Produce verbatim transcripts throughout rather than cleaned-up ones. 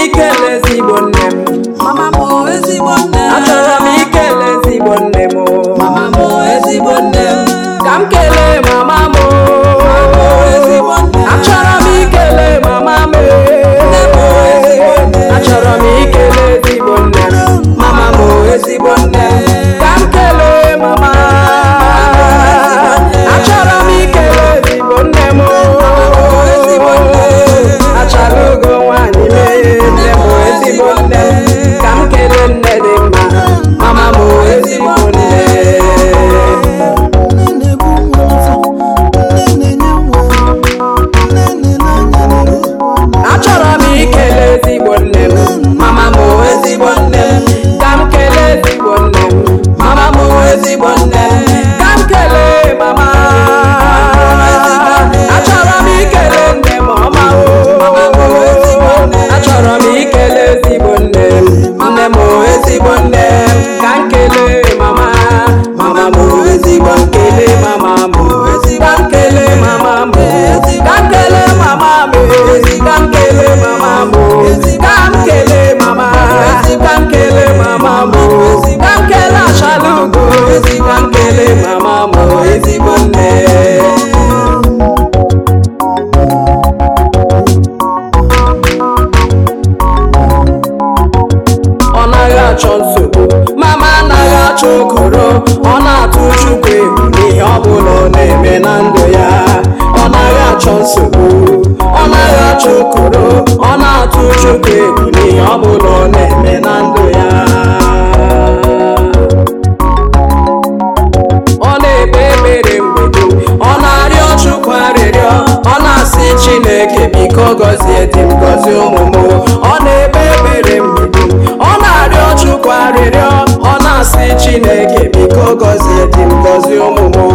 ikele ezigbo nne m mama mo ezigbo nne achọrọ m ikele ezigbo nne m mama mo ezigbo nne ka m kelee mama m ezigbo nne achọrọ m ikele mama m achọrọ m ikele ezigbo nne mama m ezigbo nne ka m kelee mama achọrọ m ikele ezigbo nne m achọrọ ugo nwanyị mee nne m ezigbo nne ka m kelee nne dị mma mama m ezigbo nne achọrọ m ikele ezigbo nne m mama m ezigbo nne ka m kelee ezigbo nne m mama m ezigbo nne ka m kelee mama achọrọ m ikele nne m ọma o achọrọ m ikele ezigbo nne m nne m ezigbo nne ka m kelee mama mama m ezigbo nkele mama m ka m kelee mama m ka m kelee mama m ka m kelee mama m ka m kelee mama ka m kelee mama m ka m kelee achalugo ka m kelee mama m ezigbo nne ọ naghị achọ nsogbu mama anaghị achọ okoro ọ na-atụ Chukwu egwu n'ihe ọ bụla ọ na-eme na ndụ ya ọ naghị achọ nsogbu ọ naghị achọ okoro ọ na-atụ Chukwu egwu n'ihe ọ bụla ọ na-eme na ndụ ya ọ na-ekpe ekpere mgbe ọ na-arịọ Chukwu arịrịọ ọ na-asị Chineke biko gọzie di m gọzie ụmụ m ọ na-ekpe ekpere mgbe ọ na-arịọ Chukwu arịrịọ ọ na-asị Chineke biko gọzie di m gọzie ụmụ m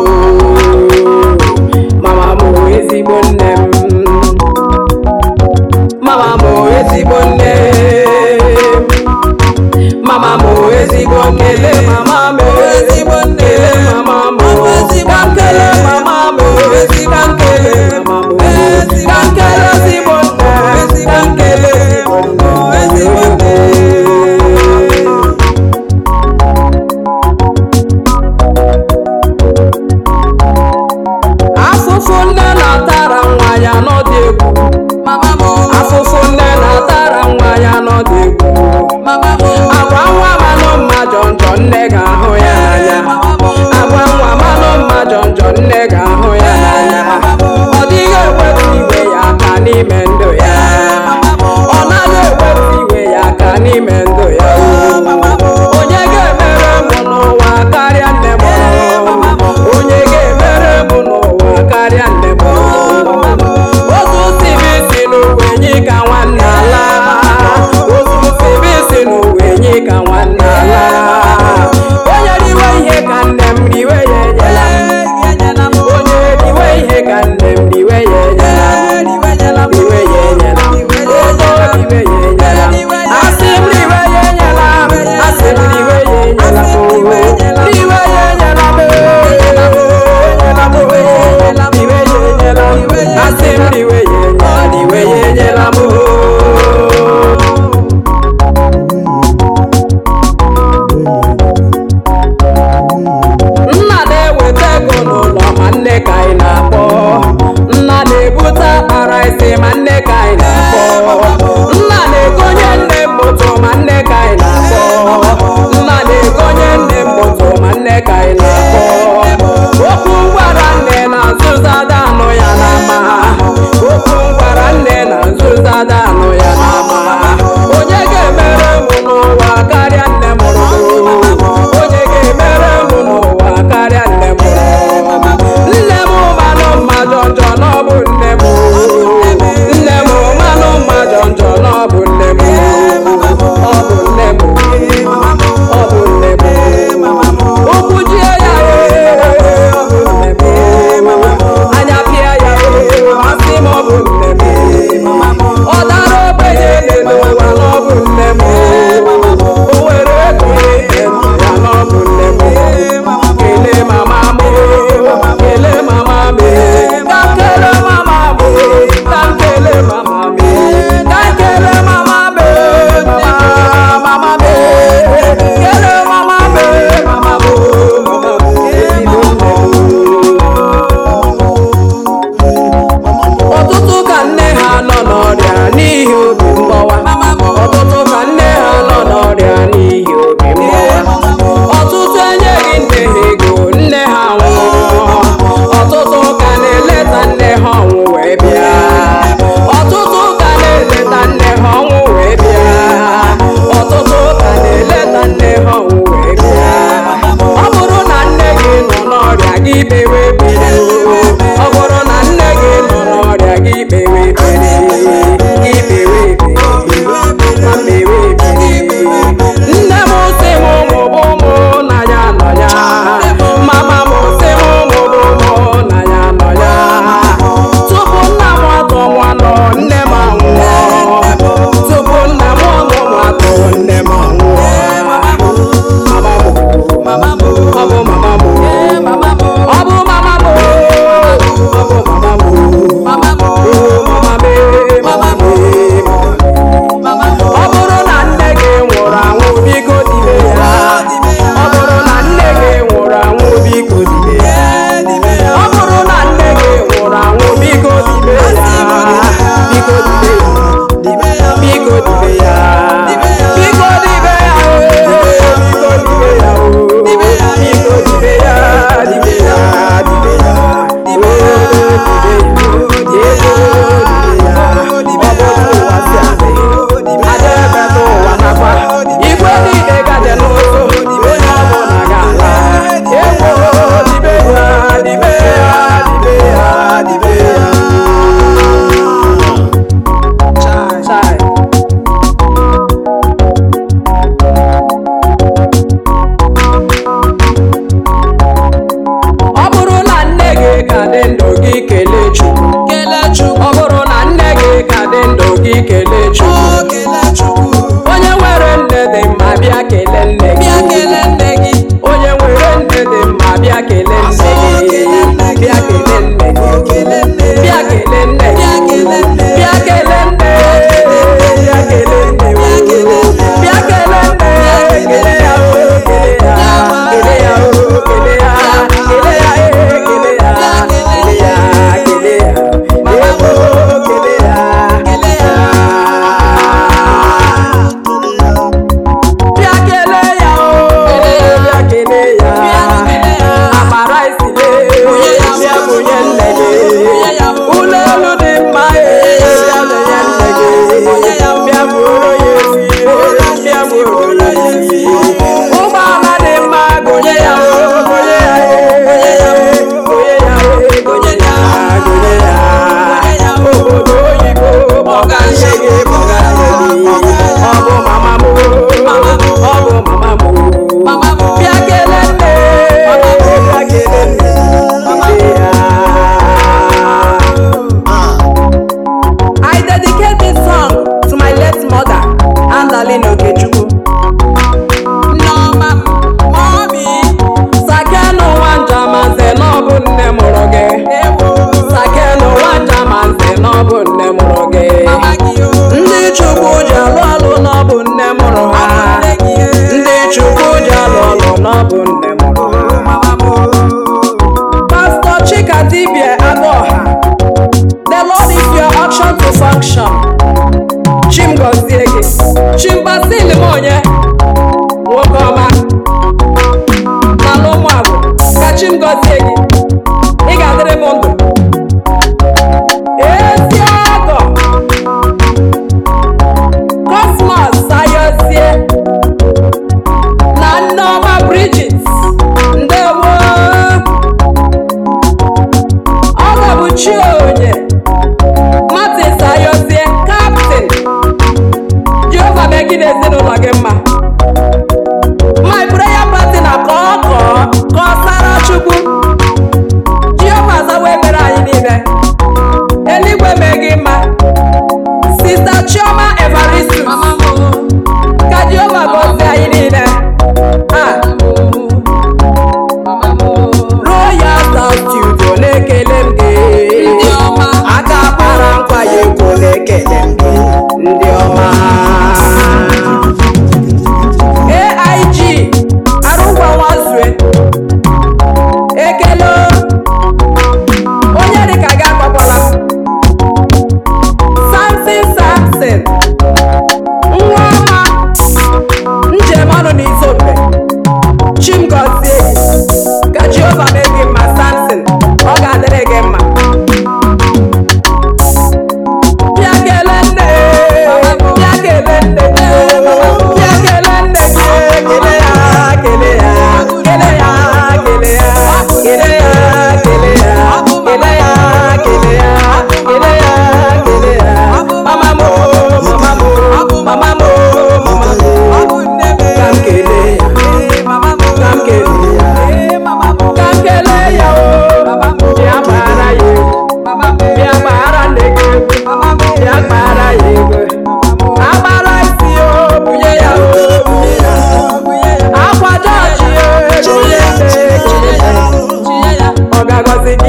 mama m ezigbo nne m mama m ezigbo nne mama m ezigbo nkele mama m ezigbo nne mama m ka nkele mama m ka nkele mama m ka nkele ezigbo nne ka nkele ezigbo nne ezigbo nne kpewe ekpere ọ bụrụ na nne gị nọ n'ọrịa gị kpewe ekpere gị kpewe ekpere ma kpewe ekpere nne m sị m mụbụ ụmụ na ya nọ ya mama m sị m mụbụ ụmụ na ya nọ ya tupu nna m atọ nwa nọ nne m anwụọ tupu nna m ọmụ m atọ nne m anwụọ mama m ọ bụ mama m ọ bụ mama m ọ bụ mama m mama m mama m ọ bụrụ na nne gị nwụrụ anwụ biko dibe ya ọ bụrụ na nne gị nwụrụ anwụ biko dibe ya ọ bụrụ na nne gị nwụrụ anwụ biko dibe ya biko dibe ya biko dibe ya biko dibe ya biko dibe ya biko dibe ya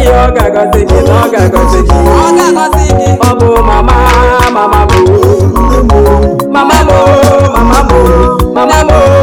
ihe ọ ga-agọzi gị na ọ ga-agọzi gị ọ ga-agọzi gị ọ bụ mama mama mo mama mo mama mo mama mo